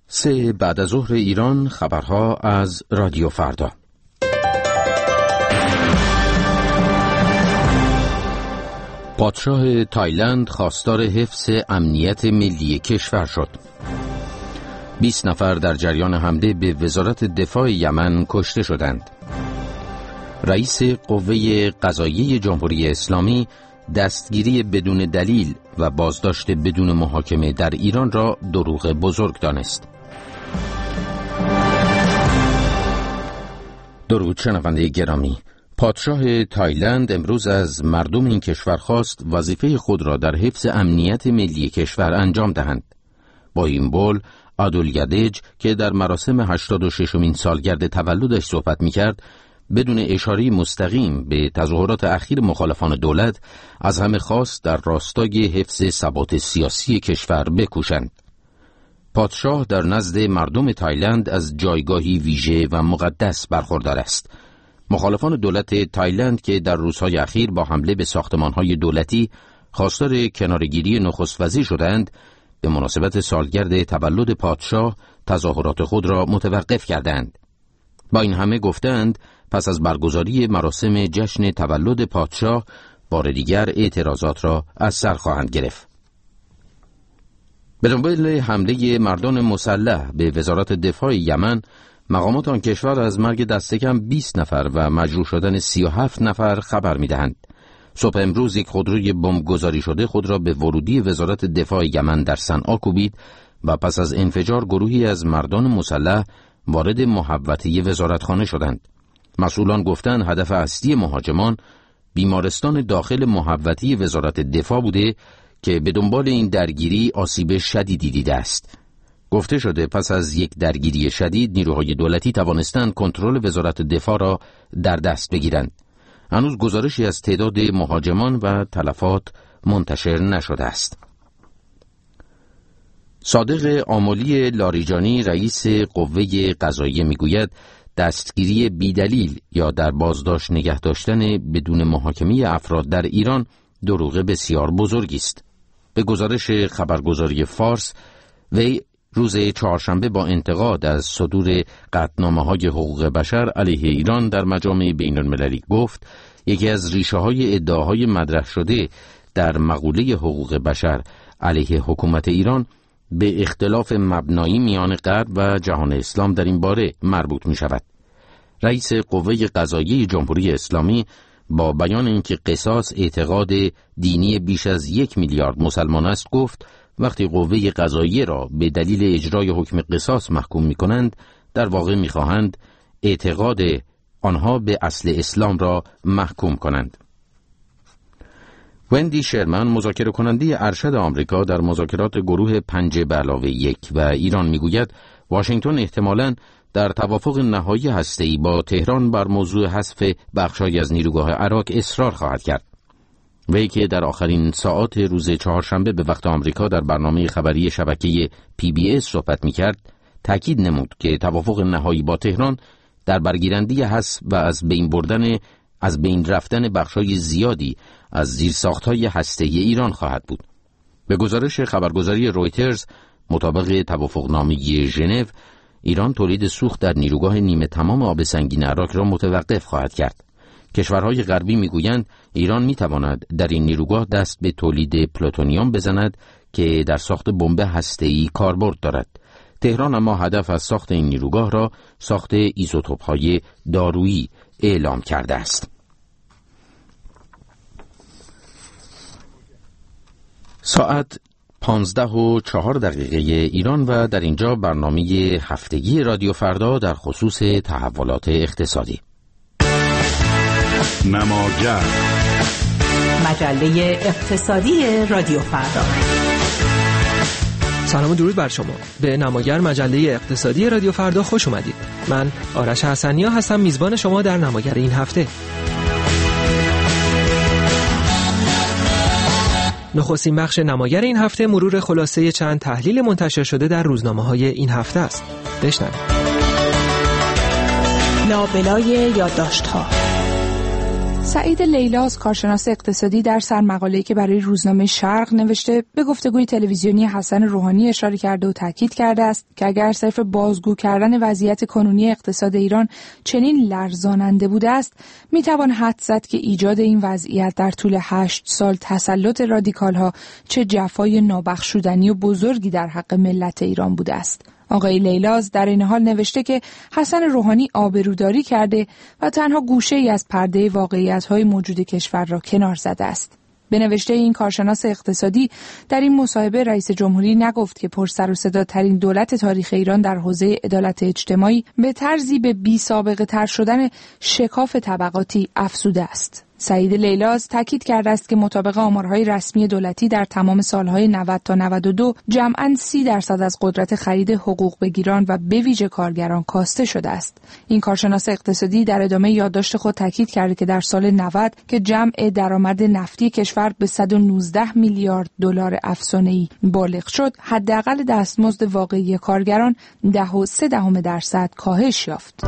3 بعد از ظهر ایران، خبرها از رادیو فردا. پادشاه تایلند خواستار حفظ امنیت ملی کشور شد. 20 نفر در جریان حمله به وزارت دفاع یمن کشته شدند. رئیس قوه قضاییه جمهوری اسلامی دستگیری بدون دلیل و بازداشت بدون محاکمه در ایران را دروغ بزرگ دانست. درود شنونده گرامی، پادشاه تایلند امروز از مردم این کشور خواست وظیفه خود را در حفظ امنیت ملی کشور انجام دهند. با این بول آدولگدج که در مراسم 86مین سالگرد تولدش صحبت می‌کرد، بدون اشاره مستقیم به تظاهرات اخیر مخالفان دولت، از همه خواست در راستای حفظ ثبات سیاسی کشور بکوشند. پادشاه در نزد مردم تایلند از جایگاهی ویژه و مقدس برخوردار است. مخالفان دولت تایلند که در روزهای اخیر با حمله به ساختمان‌های دولتی خواستار کناره‌گیری نخست وزیر شدند، به مناسبت سالگرد تولد پادشاه تظاهرات خود را متوقف کردند. با این همه گفتند پس از برگزاری مراسم جشن تولد پادشاه بار دیگر اعتراضات را از سر خواهند گرفت. به دنبال حمله مردان مسلح به وزارت دفاع یمن، مقامات آن کشور از مرگ دست کم 20 نفر و مجروح شدن 37 نفر خبر می‌دهند. صبح امروز یک خودروی بمبگذاری شده خود را به ورودی وزارت دفاع یمن در صنعا کوبید و پس از انفجار گروهی از مردان مسلح وارد محوطه وزارتخانه شدند. مسئولان گفتند هدف اصلی مهاجمان بیمارستان داخل محوطه وزارت دفاع بوده که به دنبال این درگیری آسیب شدیدی دیده است. گفته شده پس از یک درگیری شدید نیروهای دولتی توانستند کنترل وزارت دفاع را در دست بگیرند. هنوز گزارشی از تعداد مهاجمان و تلفات منتشر نشده است. صادق آملی لاریجانی رئیس قوه قضاییه میگوید دستگیری بیدلیل یا در بازداشت نگه داشتن بدون محاکمه افراد در ایران دروغ بسیار بزرگی است. به گزارش خبرگزاری فارس، وی روز چهارشنبه با انتقاد از صدور قطعنامه‌های حقوق بشر علیه ایران در مجامع بین‌المللی گفت یکی از ریشه‌های ادعاهای مطرح شده در مقوله حقوق بشر علیه حکومت ایران به اختلاف مبنایی میان غرب و جهان اسلام در این باره مربوط می شود. رئیس قوه قضاییه جمهوری اسلامی با بیان اینکه قصاص اعتقاد دینی بیش از 1 میلیارد مسلمان است گفت وقتی قوه قضاییه را به دلیل اجرای حکم قصاص محکوم می کنند، در واقع می خواهند اعتقاد آنها به اصل اسلام را محکوم کنند. وندی شرمن، مذاکره کننده ارشد آمریکا در مذاکرات گروه 5+1 و ایران میگوید واشنگتن احتمالاً در توافق نهایی هسته‌ای با تهران بر موضوع حذف بخش‌هایی از نیروگاه عراق اصرار خواهد کرد. وی که در آخرین ساعات روز چهارشنبه به وقت آمریکا در برنامه خبری شبکه PBS صحبت می‌کرد، تاکید نمود که توافق نهایی با تهران در برگیرندی حذف و از بین رفتن بخش‌های زیادی از زیرساخت‌های هسته‌ای ایران خواهد بود. به گزارش خبرگزاری رویترز، مطابق توافقنامه ژنو، ایران تولید سوخت در نیروگاه نیمه تمام آب سنگین عراق را متوقف خواهد کرد. کشورهای غربی میگویند ایران میتواند در این نیروگاه دست به تولید پلوتونیوم بزند که در ساخت بمب هسته‌ای کاربرد دارد. تهران اما هدف از ساخت این نیروگاه را ساخت ایزوتوپ‌های دارویی اعلام کرده است. ساعت 15:04 ایران و در اینجا برنامه هفتگی رادیو فردا در خصوص تحولات اقتصادی. نماگر، مجله اقتصادی رادیو فردا. سلام و درود بر شما. به نماگر مجله اقتصادی رادیو فردا خوش اومدید. من آرش حسنیا هستم، میزبان شما در نماگر این هفته. نخستین بخش نماگر این هفته مرور خلاصه چند تحلیل منتشر شده در روزنامه‌های این هفته است. بشنوید. لابلای یادداشت‌ها. سعید لیلاز، کارشناس اقتصادی، در سرمقاله‌ای که برای روزنامه شرق نوشته به گفتگوی تلویزیونی حسن روحانی اشاره کرده و تاکید کرده است که اگر صرف بازگو کردن وضعیت کنونی اقتصاد ایران چنین لرزاننده بوده است، میتوان حدس زد که ایجاد این وضعیت در طول 8 سال تسلط رادیکال‌ها چه جفای نابخشودنی و بزرگی در حق ملت ایران بوده است. آقای لیلاز در این حال نوشته که حسن روحانی آبروداری کرده و تنها گوشه‌ای از پرده واقعیت‌های موجود کشور را کنار زده است. به نوشته این کارشناس اقتصادی، در این مصاحبه رئیس جمهوری نگفت که پرسر و صداترین دولت تاریخ ایران در حوزه عدالت اجتماعی به طرزی به بی‌سابقه تر شدن شکاف طبقاتی افزوده است. سعید لیلاز تاکید کرده است که مطابق آمارهای رسمی دولتی در تمام سالهای 90 تا 92 جمعاً 30% از قدرت خرید حقوق بگیران و به ویژه کارگران کاسته شده است. این کارشناس اقتصادی در ادامه یادداشت خود تاکید کرده که در سال 90 که جمع درآمد نفتی کشور به 119 میلیارد دلار افسانه‌ای بالغ شد، حداقل دستمزد واقعی کارگران 10.3% کاهش یافت.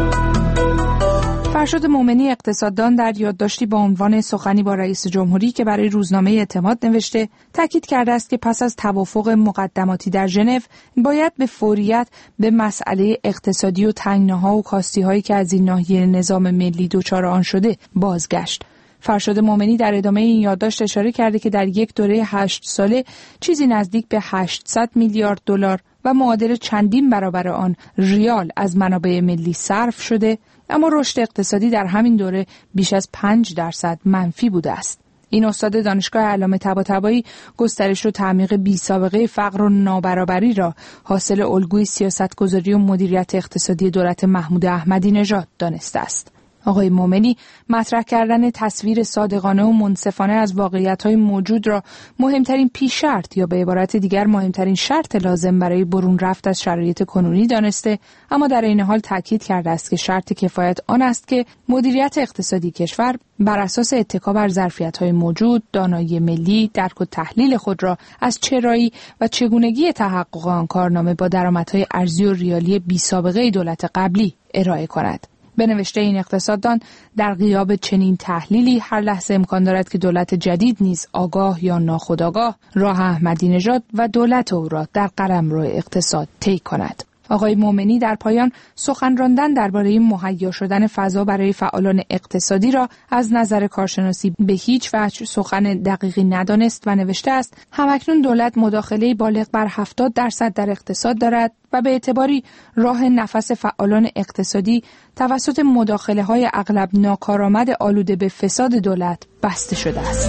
فرشاد مومنی، اقتصاددان، در یادداشتی با عنوان سخنی با رئیس جمهوری که برای روزنامه اعتماد نوشته، تاکید کرده است که پس از توافق مقدماتی در ژنو باید به فوریت به مسئله اقتصادی و تنگناها و کاستی‌هایی که از این ناحیه نظام ملی دچار آن شده بازگشت. فرشاد مومنی در ادامه این یادداشت اشاره کرده که در یک دوره 8 ساله چیزی نزدیک به 800 میلیارد دلار و معادل چندین برابر آن ریال از منابع ملی صرف شده، اما رشد اقتصادی در همین دوره بیش از 5% منفی بوده است. این استاد دانشگاه علامه طباطبایی گسترش و تعمیق بی‌سابقه فقر و نابرابری را حاصل الگوی سیاستگذاری و مدیریت اقتصادی دولت محمود احمدی نژاد دانسته است. آقای مومنی مطرح کردن تصویر صادقانه و منصفانه از واقعیت‌های موجود را مهمترین پیش شرط یا به عبارت دیگر مهمترین شرط لازم برای برون رفت از شرایط کنونی دانسته، اما در این حال تاکید کرده است که شرط کفایت آن است که مدیریت اقتصادی کشور بر اساس اتکا بر ظرفیت‌های موجود، دانایی ملی، درک و تحلیل خود را از چرایی و چگونگی تحقق آن کارنامه با درآمدهای ارزی و ریالی بی‌سابقه دولت قبلی ارائه کند. به نوشته این اقتصاددان، در غیاب چنین تحلیلی هر لحظه امکان دارد که دولت جدید نیز آگاه یا ناخودآگاه راه احمدی نژاد و دولت او را در قلمرو اقتصاد طی کند. آقای مومنی در پایان سخن راندن درباره مهیا شدن فضا برای فعالان اقتصادی را از نظر کارشناسی به هیچ وجه سخن دقیقی ندانست و نوشته است: همکنون دولت مداخله بالغ بر 70% در اقتصاد دارد و به اعتباری راه نفس فعالان اقتصادی توسط مداخله‌های اغلب ناکارآمد آلوده به فساد دولت بسته شده است.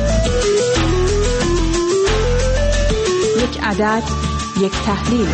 یک عدد، یک تحلیل.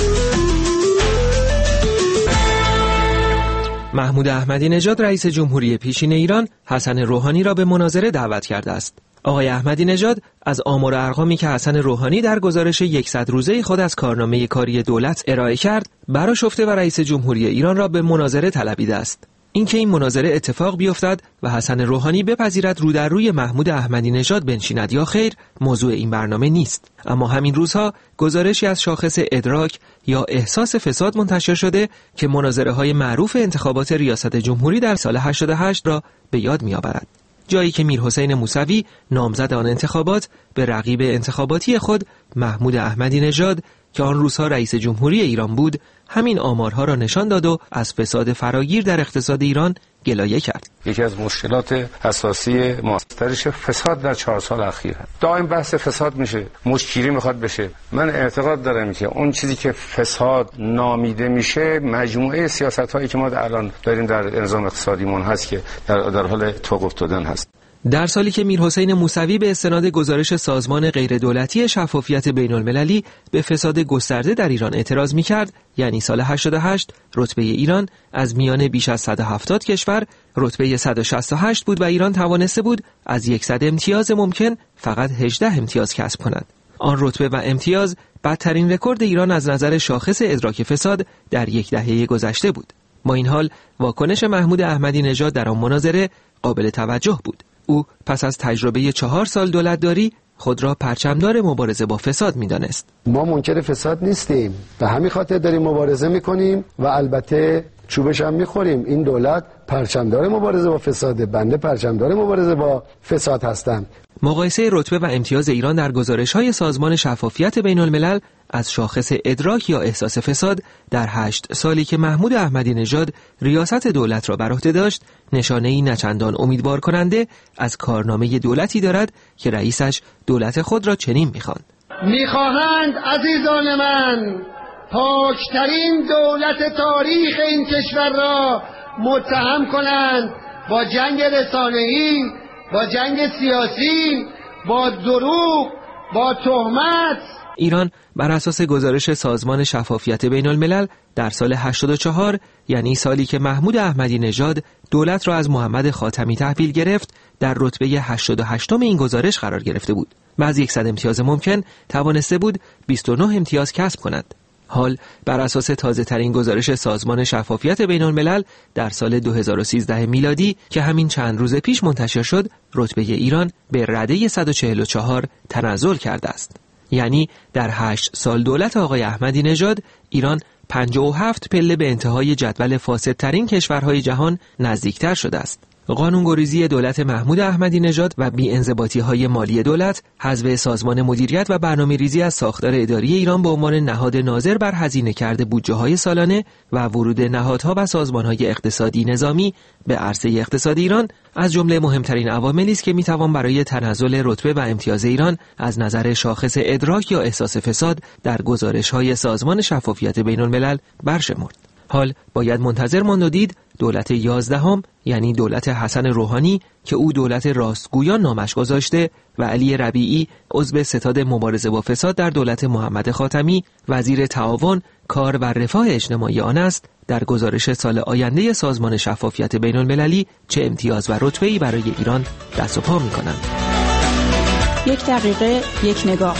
محمود احمدی نژاد رئیس جمهوری پیشین ایران حسن روحانی را به مناظره دعوت کرده است. آقای احمدی نژاد از آمار و ارقامی که حسن روحانی در گزارش 100 روزه خود از کارنامه کاری دولت ارائه کرد، برآشفته و رئیس جمهوری ایران را به مناظره طلبیده است. اینکه این مناظره اتفاق بیفتد و حسن روحانی بپذیرد رو در روی محمود احمدی نژاد بنشیند یا خیر، موضوع این برنامه نیست. اما همین روزها گزارشی از شاخص ادراک یا احساس فساد منتشر شده که مناظره‌های معروف انتخابات ریاست جمهوری در سال 88 را به یاد می‌آورد. جایی که میرحسین موسوی نامزد آن انتخابات به رقیب انتخاباتی خود محمود احمدی نژاد که آن روزها رئیس جمهوری ایران بود همین آمارها را نشان داد و از فساد فراگیر در اقتصاد ایران گلایه کرد. یکی از مشکلات اساسی ماسترش فساد در 4 سال اخیر هست. دائم بحث فساد میشه، مشکلی میخواد بشه. من اعتقاد دارم که اون چیزی که فساد نامیده میشه مجموعه سیاست‌هایی که ما الان داریم در نظام اقتصادیمون هست که در حال توقف دادن هست. در سالی که میرحسین موسوی به استناد گزارش سازمان غیردولتی شفافیت بین‌المللی به فساد گسترده در ایران اعتراض می‌کرد، یعنی سال 88، رتبه ایران از میان بیش از 170 کشور رتبه 168 بود و ایران توانسته بود از 100 امتیاز ممکن فقط 18 امتیاز کسب کند. آن رتبه و امتیاز بدترین رکورد ایران از نظر شاخص ادراک فساد در یک دهه گذشته بود. با این حال واکنش محمود احمدی نژاد در آن مناظره قابل توجه بود. او پس از تجربه 4 سال دولتداری خود را پرچمدار مبارزه با فساد می‌دانست. ما منکر فساد نیستیم، به همین خاطر داریم مبارزه می‌کنیم و البته چوبش هم می‌خوریم. این دولت پرچمدار مبارزه با فساده، بنده پرچمدار مبارزه با فساد هستم. مقایسه رتبه و امتیاز ایران در گزارش‌های سازمان شفافیت بین‌الملل از شاخص ادراک یا احساس فساد در 8 سالی که محمود احمدی نژاد ریاست دولت را بر عهده داشت، نشانه‌ای نچندان امیدوار کننده از کارنامه دولتی دارد که رئیسش دولت خود را چنین می‌خواند: می‌خواهند عزیزان من پاکترین دولت تاریخ این کشور را متهم کنند با جنگ رسانه‌ای، با جنگ سیاسی، با دروغ، با تهمت. ایران بر اساس گزارش سازمان شفافیت بین‌الملل در سال 84، یعنی سالی که محمود احمدی نژاد دولت را از محمد خاتمی تحویل گرفت، در رتبه 88م این گزارش قرار گرفته بود و از 100 امتیاز ممکن توانسته بود 29 امتیاز کسب کند. حال بر اساس تازه ترین گزارش سازمان شفافیت بین‌الملل در سال 2013 میلادی که همین چند روز پیش منتشر شد، رتبه ایران به رده 144 تنزل کرده است. یعنی در 8 سال دولت آقای احمدی نژاد، ایران 57 پله به انتهای جدول فاسدترین کشورهای جهان نزدیکتر شده است. قانونگریزی دولت محمود احمدی نژاد و بی‌انضباطی‌های مالی دولت، حذف سازمان مدیریت و برنامه‌ریزی از ساختار اداری ایران به عنوان نهاد ناظر بر هزینه کرده بودجه‌های سالانه و ورود نهادها و سازمان‌های اقتصادی نظامی به عرصه اقتصاد ایران از جمله مهمترین عواملی است که می‌توان برای تنزل رتبه و امتیاز ایران از نظر شاخص ادراک یا احساس فساد در گزارش‌های سازمان شفافیت بین‌الملل برشمرد. حال باید منتظر ماند و دید دولت 11ام، یعنی دولت حسن روحانی که او دولت راستگویان نامش گذاشته و علی ربیعی عضو ستاد مبارزه با فساد در دولت محمد خاتمی وزیر تعاون، کار و رفاه اجتماعی آن است، در گزارش سال آینده سازمان شفافیت بین‌المللی چه امتیاز و رتبه‌ای برای ایران دست و پا می‌کنند. 1 دقیقه 1 نگاه.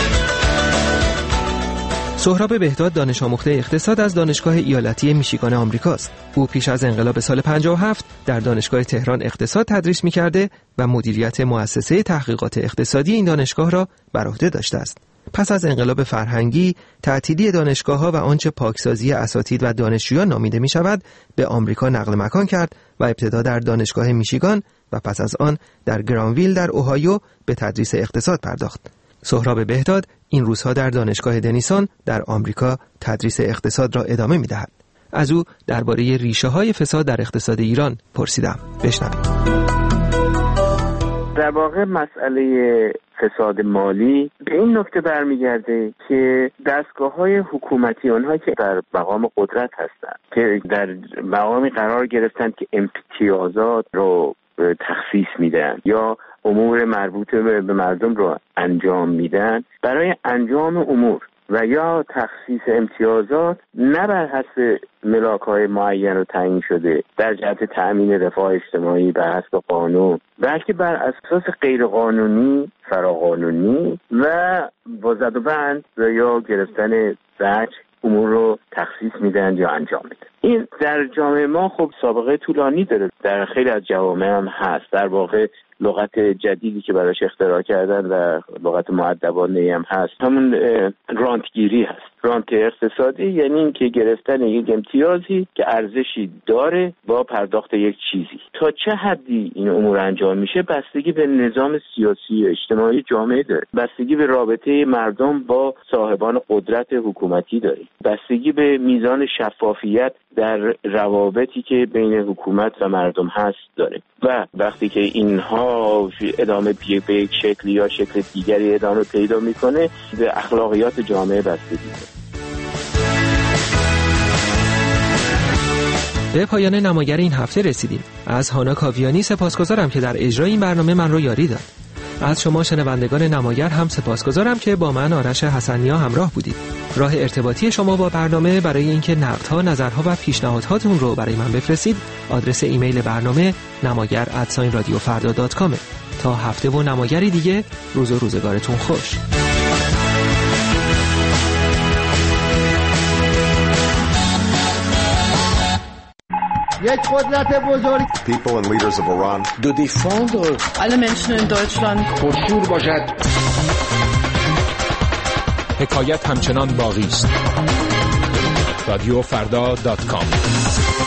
سهراب بهداد دانش آموخته اقتصاد از دانشگاه ایالتی میشیگان آمریکاست. او پیش از انقلاب سال 57 در دانشگاه تهران اقتصاد تدریس می‌کرده و مدیریت مؤسسه تحقیقات اقتصادی این دانشگاه را بر عهده داشته است. پس از انقلاب فرهنگی، تعطیلی دانشگاه‌ها و آنچه پاکسازی اساتید و دانشجویان نامیده می‌شود، به آمریکا نقل مکان کرد و ابتدا در دانشگاه میشیگان و پس از آن در گرانویل در اوهایو به تدریس اقتصاد پرداخت. سهراب بهداد این روزها در دانشگاه دنیسون در آمریکا تدریس اقتصاد را ادامه می‌دهد. از او درباره ریشه‌های فساد در اقتصاد ایران پرسیدم. بشنوید. در واقع مسئله فساد مالی به این نکته برمیگرده که دستگاه‌های حکومتی، آنها که در مقام قدرت هستند، که در مقامی قرار گرفتند که امتیازات رو تخصیص میدن یا امور مربوط به مردم رو انجام میدن، برای انجام امور و یا تخصیص امتیازات نه بر حسب ملاک‌های معین و تعیین شده در جهت تأمین رفاه اجتماعی بر حسب قانون، بلکه بر اساس غیرقانونی، فراقانونی و با زد و بند و یا گرفتن وجه امور رو تخصیص میدن یا انجام میدن. این در جامعه ما خب سابقه طولانی داره، در خیلی از جوامع هم هست. در واقع لغت جدیدی که براش اختراع کردن و لغت مؤدبانه هم هست، همون رانتگیری هست. رانت اقتصادی یعنی این که گرفتن یک امتیازی که ارزشی داره با پرداخت یک چیزی. تا چه حدی این امور انجام میشه بستگی به نظام سیاسی و اجتماعی جامعه داره، بستگی به رابطه مردم با صاحبان قدرت حکومتی داره، بستگی به میزان شفافیت در روابطی که بین حکومت و مردم هست داره. و وقتی که اینها ادامه به یک شکلی یا شکل دیگری ادامه پیدا میکنه، به اخلاقیات جامعه بستگی داره. به پایان نماگر این هفته رسیدیم. از هانا کاویانی سپاسگزارم که در اجرای این برنامه من رو یاری داد. از شما شنوندگان نماگر هم سپاسگزارم که با من آرش حسنیا همراه بودید. راه ارتباطی شما با برنامه برای اینکه نقدها، نظرها و پیشنهاداتتون رو برای من بفرستید، آدرس ایمیل برنامه namagar@radiofarda.com. تا هفته و نماگری دیگه، روز و روزگارتون خوش. یک قدرت بزرگ. People and leaders of Iran. Do they follow? Alle Menschen in Deutschland. پرشور باشد. حکایت همچنان باقی است. رادیوفردا.com